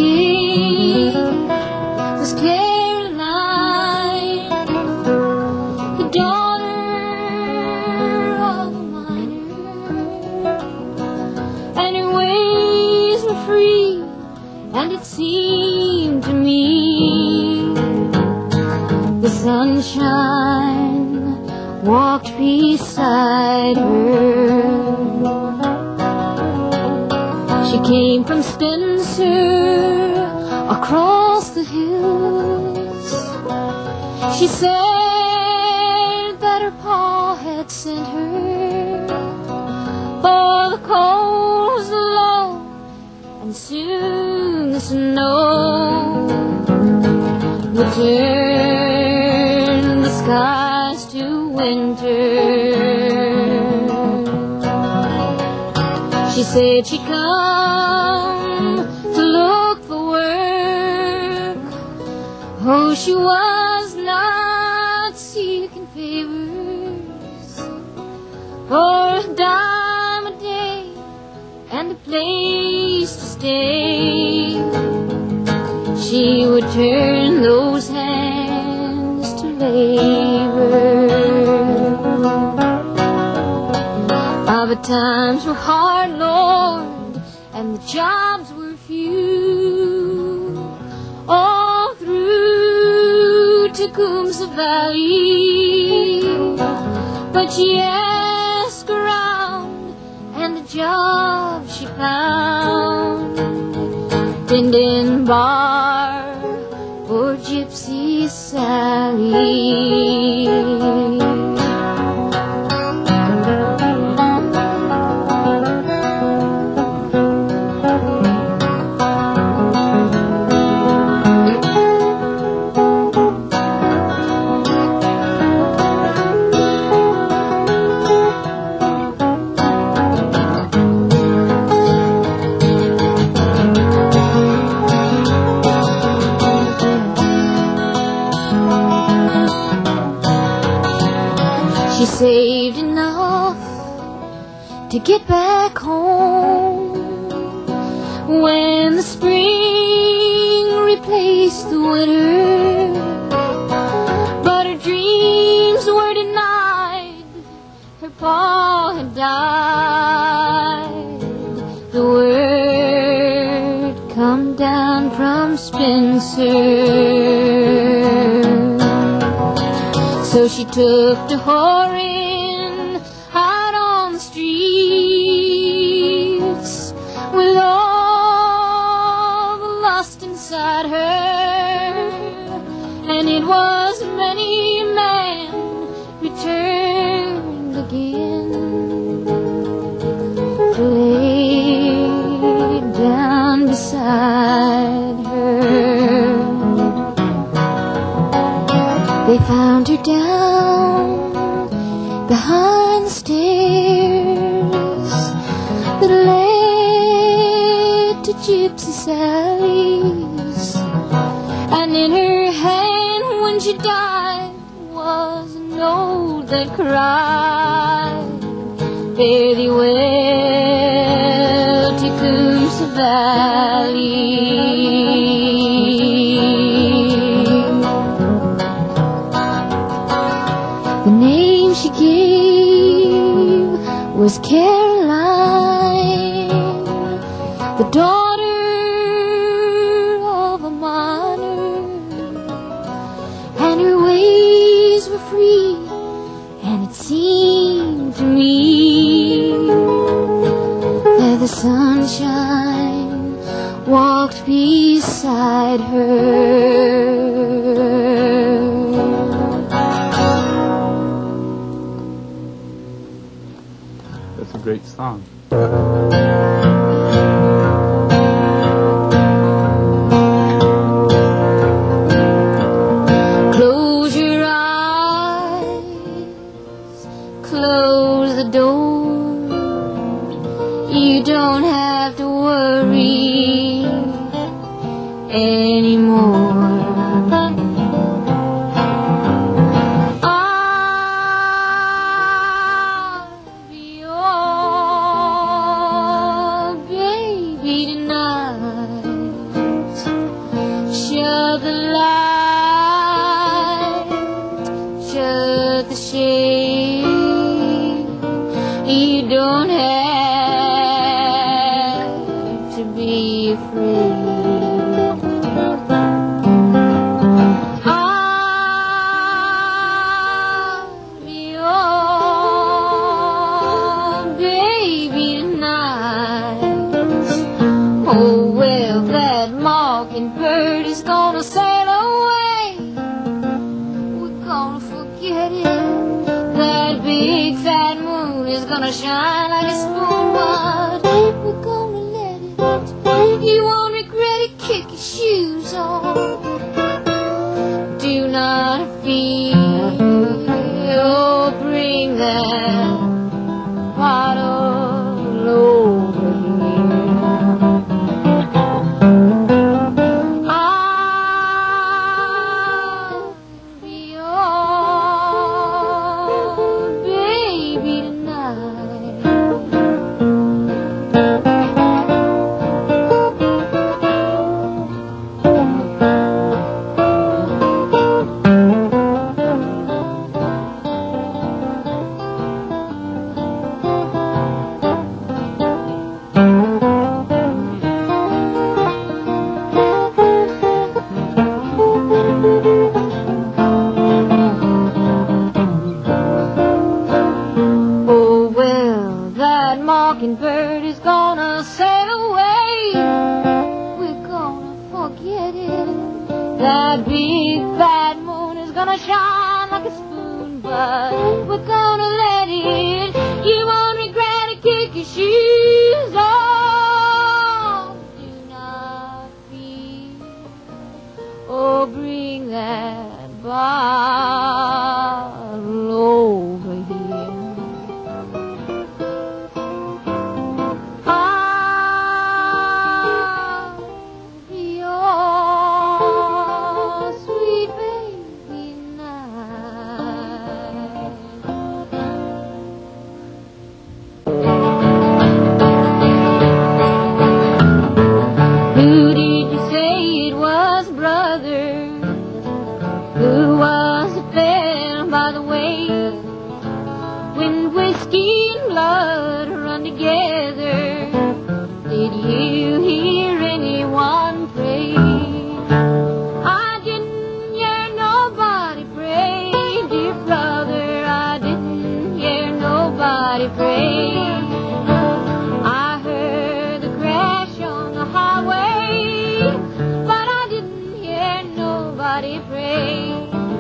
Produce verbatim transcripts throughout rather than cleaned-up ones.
name was Caroline, the daughter of a miner, and her ways were free, and it seemed to me the sunshine walked beside her. She came from Spencer across the hills. She said that her pa had sent her, for the cold was low and soon the snow would turn the skies to winter. She said she'd come to look for work. Oh, she was not seeking favors, for a dime a day and a place to stay. She would turn those hands to labor. Ah, but times were hard, Lord, and the jobs were few all through Tecumseh Valley. But she asked around, and the job she found tending bar for Gypsy Sally. She saved enough to get back home when the spring replaced the winter. But her dreams were denied. Her pa had died. The word come down from Spencer. So she took to whoring out on the streets with all the lust inside her, and it was many a man who turned again to lay down beside her. They found her down behind the stairs that led to Gypsy Sally's, and in her hand when she died was a note that cried, fare thee well, Tecumseh Valley. The name she gave was Caroline, the daughter of a miner, and her ways were free, and it seemed to me that the sunshine walked beside her. That's a great song. Close your eyes, close the door. You don't have to worry anymore. I'll be your baby tonight. out the light, shut the shade. You don't have to be afraid. Bird is gonna sail away. We're gonna forget it. That big fat moon is gonna shine like a spoon, but we're gonna let it. You won't regret it. Kick your shoes off. Do not fear. Oh, bring that bottle over here. Mockingbird is gonna sail away. We're gonna forget it. That big fat moon is gonna shine like a spoon, but we're gonna let it. You won't regret it. Kick your shoes off. Do not fear. Oh, bring that bottle over here. Who did you say it was, brother? Who was it there by the way? When whiskey and blood run together, did you hear anyone pray? I didn't hear nobody pray, dear brother. I didn't hear nobody pray. I heard the crash on the highway, but I didn't hear nobody pray.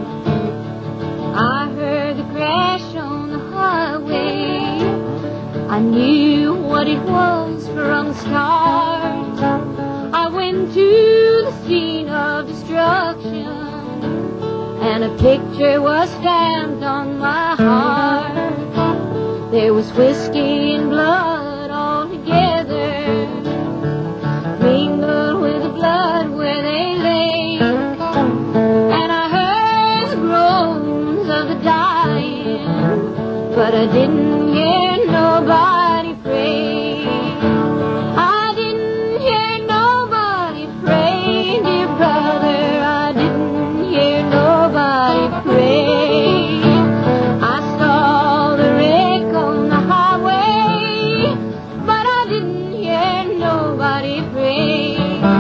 I heard the crash on the highway. I knew what it was from the start. I went to the scene of destruction, and a picture was stamped on my heart. There was whiskey and blood all together, mingled with the blood where they lay. And I heard the groans of the dying, but I didn't hear nobody pray. I didn't hear nobody pray, dear brother. I didn't hear nobody pray. I saw the wreck on the highway, but I didn't hear nobody pray.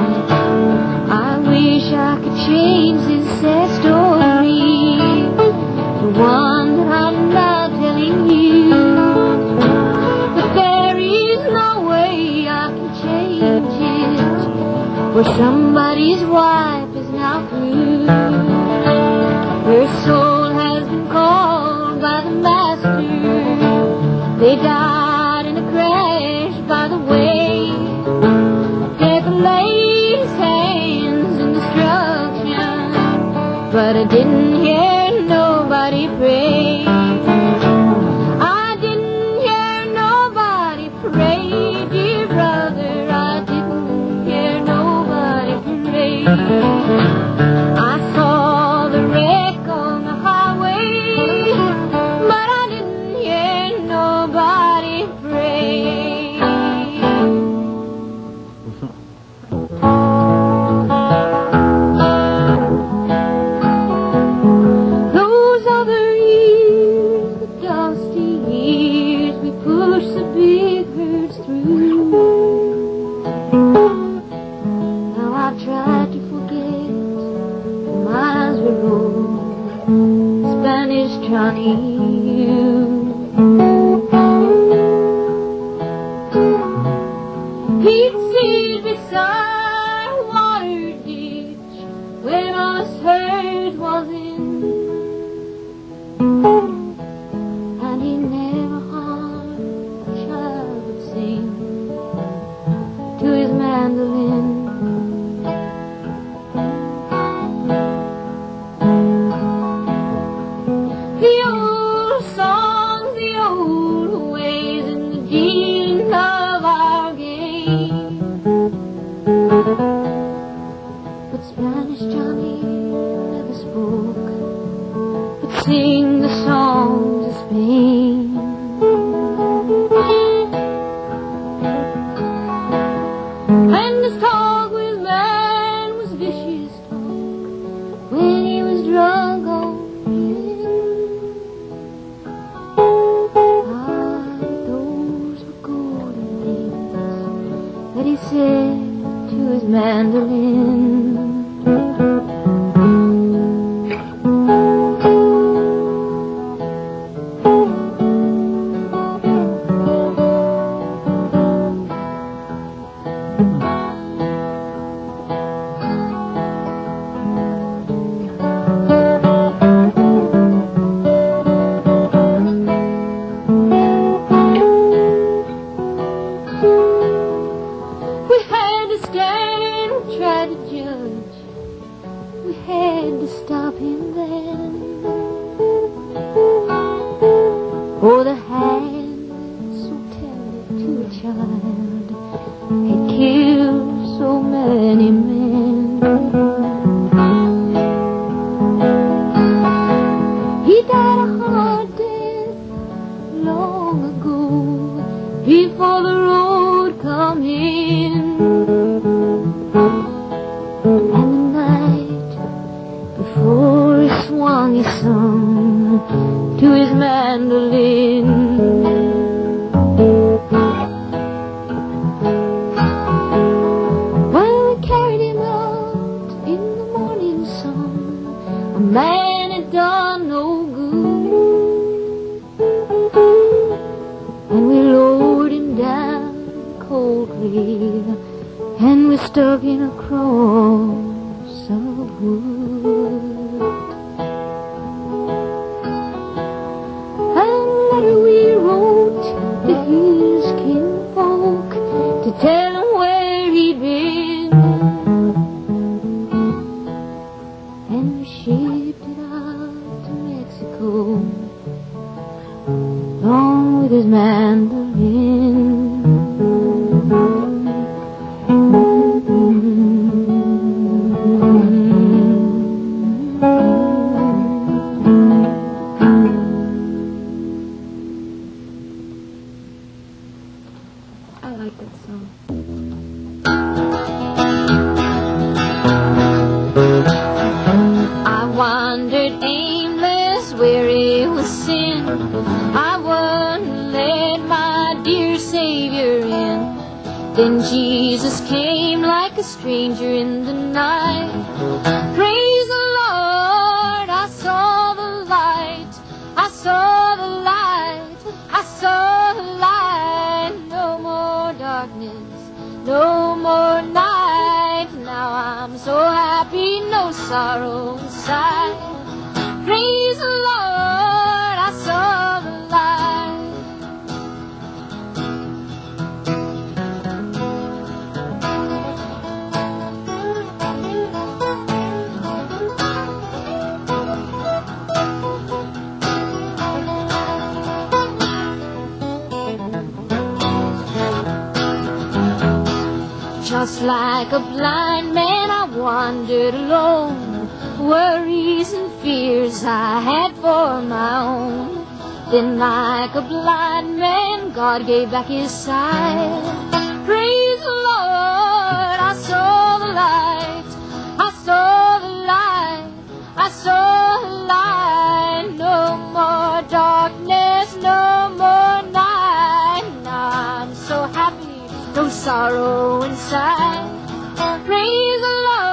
I wish I could change this sad story, the one that I'm not telling you, but there is no way I can change it, for somebody's wife is now through. Her soul has been called by the master. They died in a crash by the way. Death laid his hands in destruction, but I didn't hear nobody pray. I didn't hear nobody pray, dear brother. I didn't hear nobody pray. I saw the wreck on the highway, but I didn't hear nobody pray. tried to forget the miles we rode, Spanish Johnny, you. He'd sit beside a water ditch when us herds was in, and he never harmed a child would sing to his mandolin. The old songs, the old ways, and the dealing of our game. But Spanish Johnny never spoke, but sing the songs of Spain. And his talk with man was vicious talk when he was drunk on gin. Ah, those were golden things that he said to his mandolin. We had to stand and try to judge, we had to stop him then. Oh, the hand so tender to a child had killed so many men. He died a hard death long ago, before the road come in. And the night before he swung his song to his mandolin. Well, we carried him out in the morning sun, a man had done no good, and we lowered him down cold grave, and we're stuck in a cross of wood. And a letter we wrote to his kinfolk to tell him where he'd been, and we shipped it out to Mexico along with his mandolin. I like that song. I wandered aimless, weary with sin. I wouldn't let my dear Savior in. Then Jesus came like a stranger in the night. Praise the Lord, I saw the light, I saw the light, I saw the light. No more darkness, no more night. Now I'm so happy, no sorrow inside. Praise the Lord, I saw the light. Just like a blind man, I wandered alone. Worries and fears I had for my own. Then like a blind man, God gave back his sight. Praise the Lord, I saw the light, I saw the light, I saw the light. No more darkness, no more night. Now I'm so happy, no sorrow inside. Praise the Lord.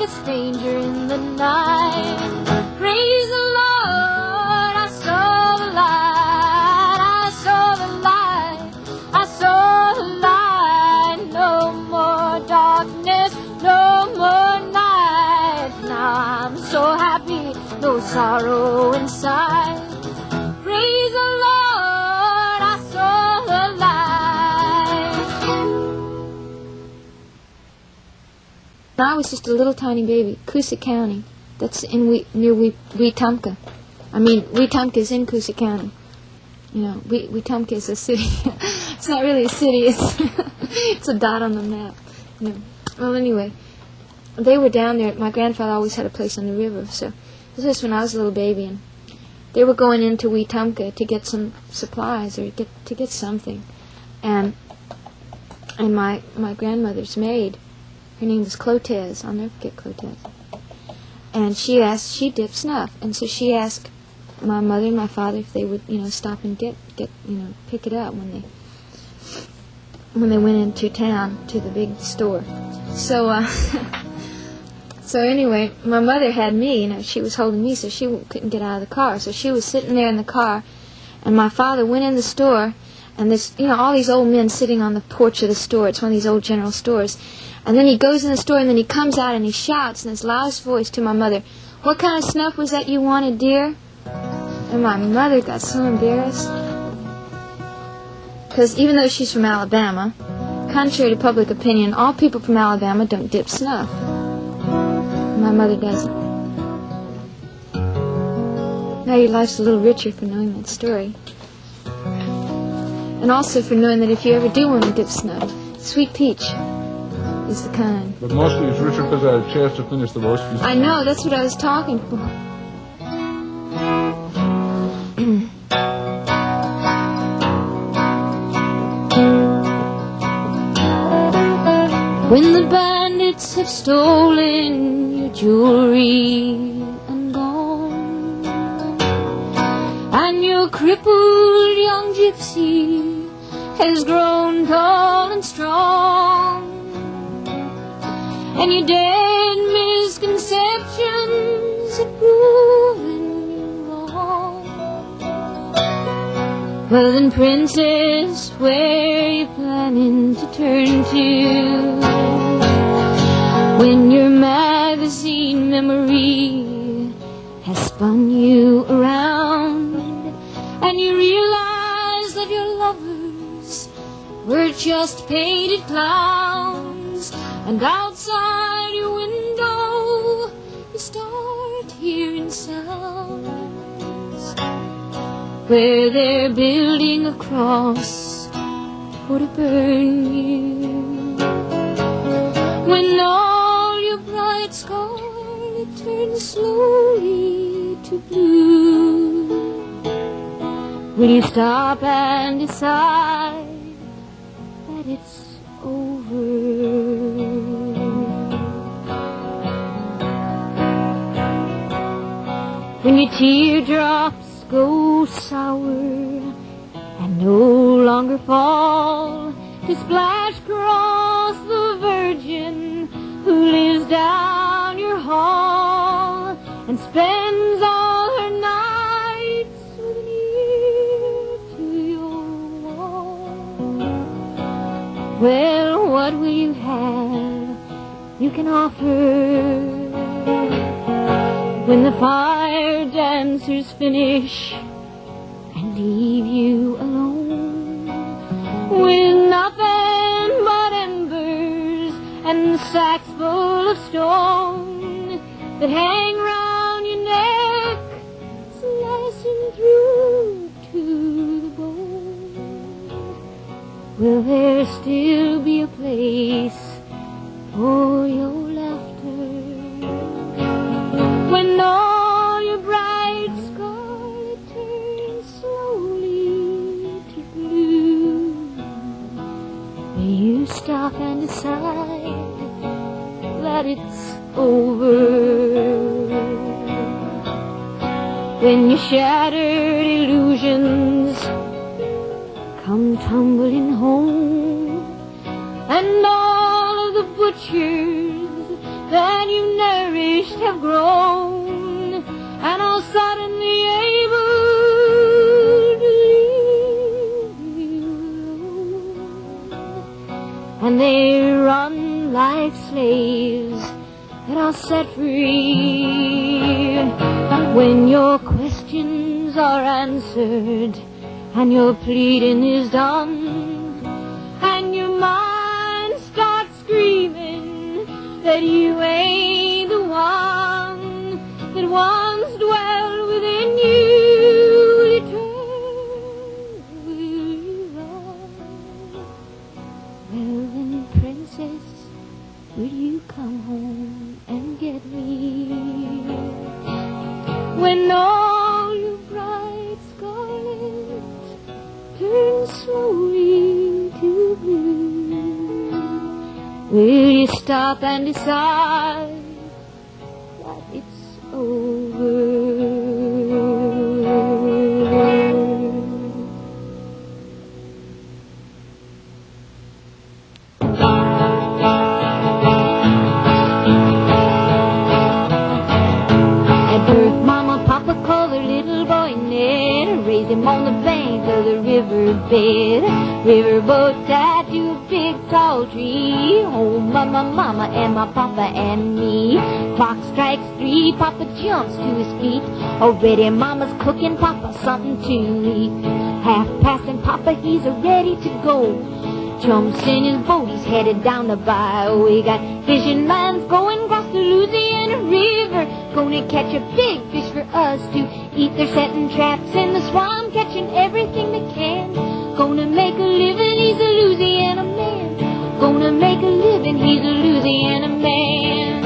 danger in the night. Praise the Lord, I saw the light, I saw the light, I saw the light. No more darkness, no more night. Now I'm so happy, no sorrow inside. Praise the Lord, I saw the light. When I was just a little tiny baby, Coosa County, that's in we, near we, Wetumpka. I mean, Wetumpka is in Coosa County. You know, we, Wetumpka is a city. It's not really a city. It's it's a dot on the map. You know. Well, anyway, they were down there. My grandfather always had a place on the river, so this was when I was a little baby, and they were going into Wetumpka to get some supplies or get to get something, and and my my grandmother's maid, her name was Clotez. I'll never forget Clotez. And she asked, she dipped snuff, and so she asked my mother and my father if they would, you know, stop and get, get, you know, pick it up when they, when they went into town to the big store. So, uh, so anyway, my mother had me, you know, she was holding me, so she couldn't get out of the car. So she was sitting there in the car, and my father went in the store, and there's, you know, all these old men sitting on the porch of the store. It's one of these old general stores. And then he goes in the store, and then he comes out and he shouts in his loudest voice to my mother, "What kind of snuff was that you wanted, dear?" And my mother got so embarrassed. Because even though she's from Alabama, contrary to public opinion, all people from Alabama don't dip snuff. My mother doesn't. Now your life's a little richer for knowing that story. And also for knowing that if you ever do want to dip snuff, Sweet Peach is the kind. But mostly it's richer because I had a chance to finish the roast beef. I know, that's what I was talking for. When the bandits have stolen your jewelry and gone, and your crippled young gypsy has grown tall and strong, and your dead misconceptions have proven you wrong, well then, princess, where you planning to turn to when your magazine memory has spun you around, and you realize that your lovers were just painted clowns, and outside your window you start hearing sounds where they're building a cross for to burn you. When all your bright scarlet turns slowly to blue, will you stop and decide that it's over? When your teardrops go sour and no longer fall to splash across the Virgin who lives down your hall and spends all her nights with an ear to your wall. Well, what will you have you can offer when the fire dancers finish and leave you alone with nothing but embers and sacks full of stone that hang round your neck, slicing through to the bone? Will there still be a place for your laughter when all your bright scarlet turns slowly to blue? Will you stop and decide that it's over? When your shattered illusions come tumbling home, and all of the butchers that you never wished have grown and are suddenly able to leave you alone. And they run like slaves that are set free when your questions are answered and your pleading is done, and your mind starts screaming that you ain't the one that once dwelled within you. Return, will you run? Well then, princess, will you come home and get me? When all your bright scarlet turns slowly to blue, will you stop and decide that it's over? Raised him on the bank of the riverbed. Riverboat tied to a big tall tree. Home by my mama and my papa and me. Clock strikes three, Papa jumps to his feet. Already mama's cooking Papa something to eat. Half past and Papa, he's ready to go. Jumps in his boat, he's headed down the bayou. We got fishing lines going across the Louisiana River. Gonna catch a big fish for us to eat. They're setting traps in the swamp, catching everything they can. Gonna make a living, he's a Louisiana man. Gonna make a living, he's a Louisiana man.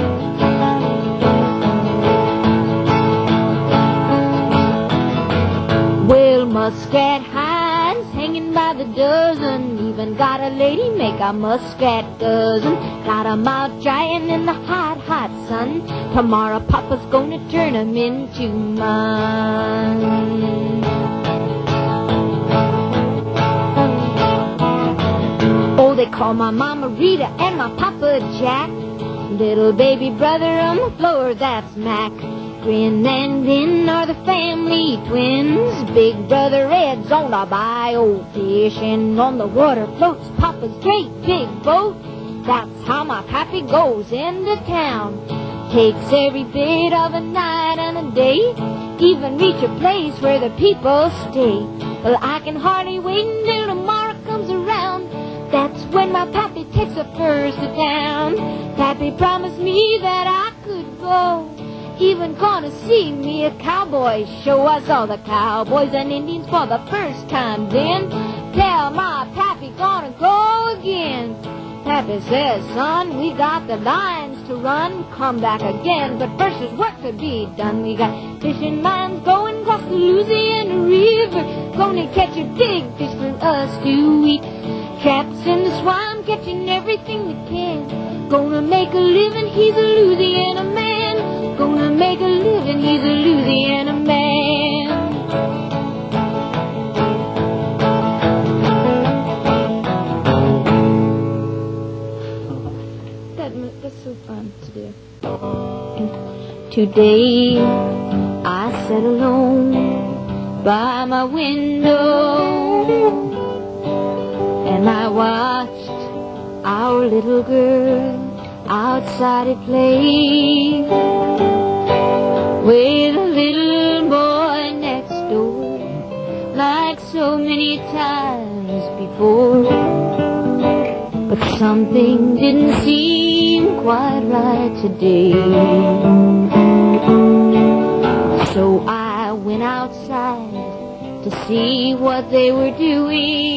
Well, muskrat hides hanging by the dozen. Even got a lady make a muskrat dozen. Got 'em out drying in the hot, hot sun. Tomorrow Papa's gonna turn 'em into mine. Oh, they call my mama Rita and my papa Jack. Little baby brother on the floor, that's Mac. Grin and Lynn are the family twins. Big brother Ed's on a bayou fishing. On the water floats Papa's great big boat. That's how my pappy goes into town. Takes every bit of a night and a day. Even reach a place where the people stay. Well, I can hardly wait until tomorrow comes around. That's when my pappy takes us first to town. Pappy promised me that I could go. Even gonna see me a cowboy show. I saw the cowboys and Indians for the first time then. Tell my pappy gonna go again. Pappy says, son, we got the lines to run. Come back again, but first there's work to be done. We got fishing lines going across the Louisiana River. Gonna catch a big fish for us to eat. Traps in the swamp, catching everything we can. Gonna make a living, he's a Louisiana man. Gonna make a living, he's a Louisiana man. That, that's so fun to do. Today I sat alone by my window and I watched our little girl outside at play with a little boy next door, like so many times before. But something didn't seem quite right today. So I went outside to see what they were doing.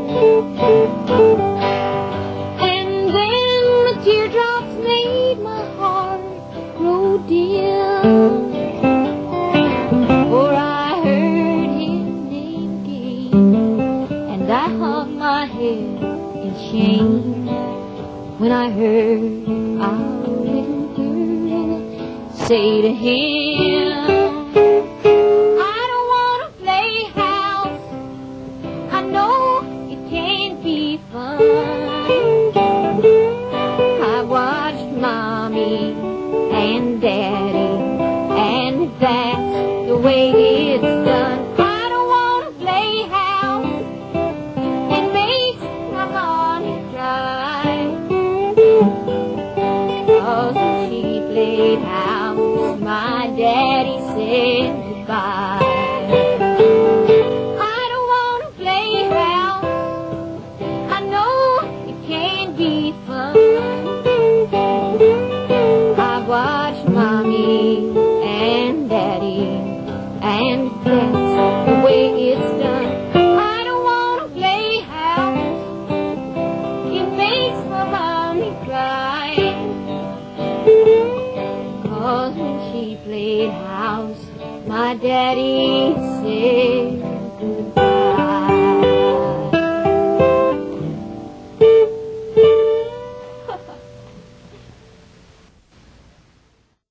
And then the teardrops made my heart grow dim. For I heard him name again, and I hung my head in shame when I heard our little girl say to him, I don't want to play house. I know it can't be fun. I watched Mommy and daddy, and that's the way it's done. I don't wanna play house, it makes my money dry. 'Cause when she played house, my daddy said goodbye. I don't wanna play house, I know it can be fun. I've watched mommy and daddy, and that's the way it's done. I don't wanna play house, it makes my mommy cry. 'Cause when she played house, my daddy said goodbye.